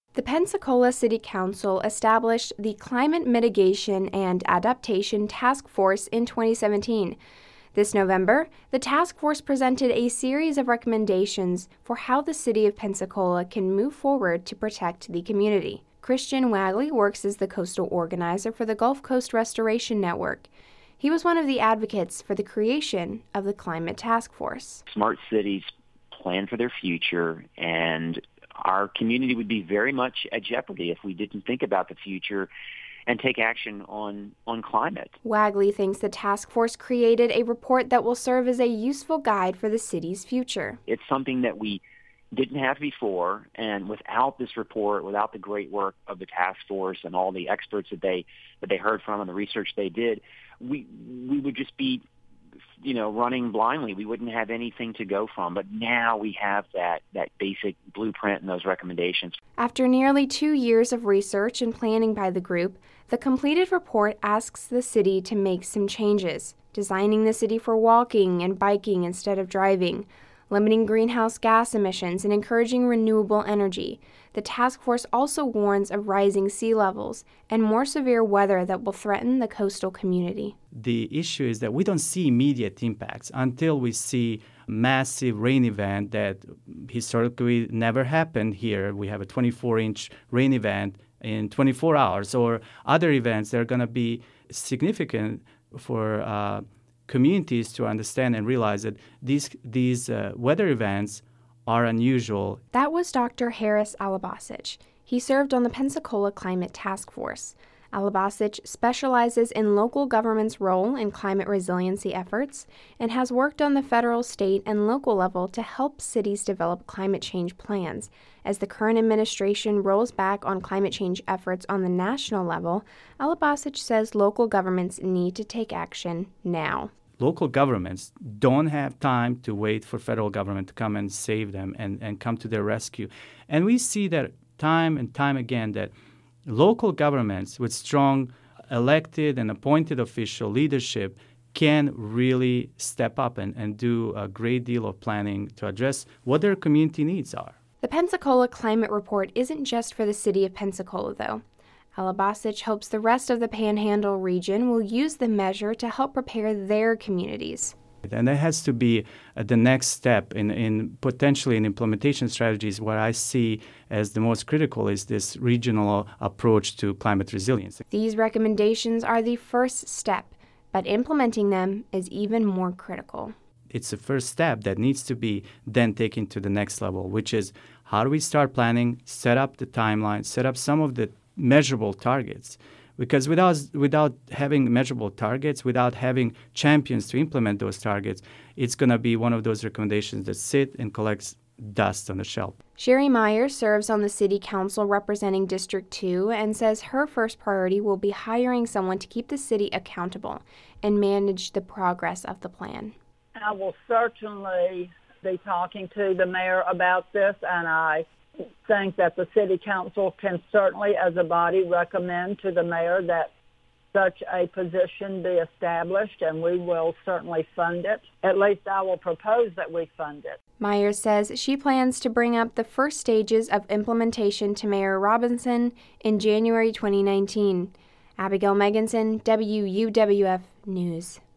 The Pensacola City Council established the Climate Mitigation and Adaptation Task Force in 2017. This November, the task force presented a series of recommendations for how the city of Pensacola can move forward to protect the community. Christian Wagley works as the coastal organizer for the Gulf Coast Restoration Network. He was one of the advocates for the creation of the Climate Task Force. Smart cities plan for their future, and our community would be very much at jeopardy if we didn't think about the future and take action on climate. Wagley thinks the task force created a report that will serve as a useful guide for the city's future. It's something that we didn't have before, and without this report, without the great work of the task force and all the experts that they heard from and the research they did, we would just be running blindly. We wouldn't have anything to go from. But now we have that basic blueprint and those recommendations. After nearly 2 years of research and planning by the group, the completed report asks the city to make some changes, designing the city for walking and biking instead of driving, limiting greenhouse gas emissions, and encouraging renewable energy. The task force also warns of rising sea levels and more severe weather that will threaten the coastal community. The issue is that we don't see immediate impacts until we see massive rain event that historically never happened here. We have a 24-inch rain event in 24 hours, or other events that are going to be significant for communities to understand and realize that these weather events are unusual. That was Dr. Harris Alabasich. He served on the Pensacola Climate Task Force. Alabasich specializes in local government's role in climate resiliency efforts and has worked on the federal, state, and local level to help cities develop climate change plans. As the current administration rolls back on climate change efforts on the national level, Alabasich says local governments need to take action now. Local governments don't have time to wait for federal government to come and save them and come to their rescue. And we see that time and time again that local governments with strong elected and appointed official leadership can really step up and do a great deal of planning to address what their community needs are. The Pensacola Climate Report isn't just for the city of Pensacola, though. Alabasich hopes the rest of the Panhandle region will use the measure to help prepare their communities. And that has to be the next step in potentially in implementation strategies. What I see as the most critical is this regional approach to climate resilience. These recommendations are the first step, but implementing them is even more critical. It's the first step that needs to be then taken to the next level, which is how do we start planning, set up the timeline, set up some of the measurable targets. Because without having measurable targets, without having champions to implement those targets, it's going to be one of those recommendations that sit and collects dust on the shelf. Sherry Meyer serves on the City Council representing District 2 and says her first priority will be hiring someone to keep the city accountable and manage the progress of the plan. I will certainly be talking to the mayor about this, and I think that the City Council can certainly, as a body, recommend to the mayor that such a position be established, and we will certainly fund it. At least I will propose that we fund it. Myers says she plans to bring up the first stages of implementation to Mayor Robinson in January 2019. Abigail Megginson, WUWF News.